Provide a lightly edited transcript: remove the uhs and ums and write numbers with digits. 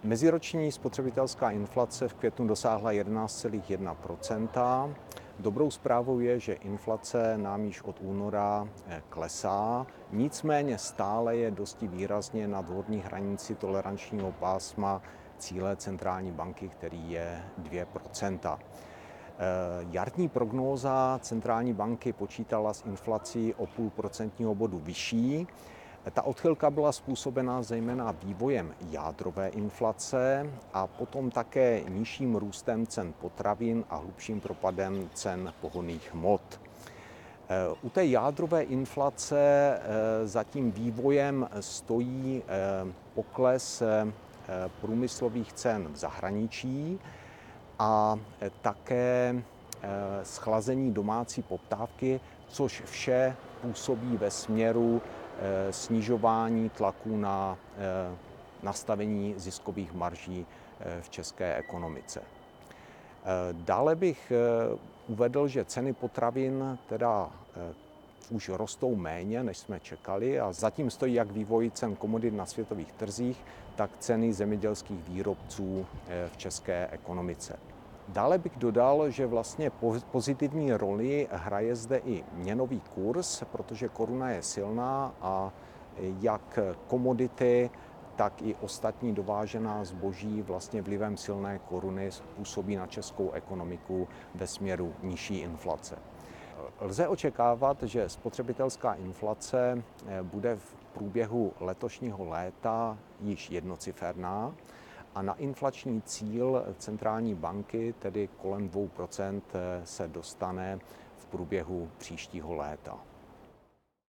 Meziroční spotřebitelská inflace v květnu dosáhla 11,1%. Dobrou zprávou je, že inflace nám již od února klesá, nicméně stále je dosti výrazně nad horní hranici tolerančního pásma cíle centrální banky, který je 2%. Jarní prognóza centrální banky počítala s inflací o 0,5% bodu vyšší. Ta odchylka byla způsobena zejména vývojem jádrové inflace a potom také nižším růstem cen potravin a hlubším propadem cen pohonných hmot. U té jádrové inflace za tím vývojem stojí pokles průmyslových cen v zahraničí a také schlazení domácí poptávky, což vše působí ve směru snižování tlaku na nastavení ziskových marží v české ekonomice. Dále bych uvedl, že ceny potravin teda už rostou méně, než jsme čekali, a zatím stojí jak vývoj cen komodit na světových trzích, tak ceny zemědělských výrobců v české ekonomice. Dále bych dodal, že vlastně pozitivní roli hraje zde i měnový kurz, protože koruna je silná a jak komodity, tak i ostatní dovážená zboží vlastně vlivem silné koruny působí na českou ekonomiku ve směru nižší inflace. Lze očekávat, že spotřebitelská inflace bude v průběhu letošního léta již jednociferná a na inflační cíl centrální banky, tedy kolem 2%, se dostane v průběhu příštího léta.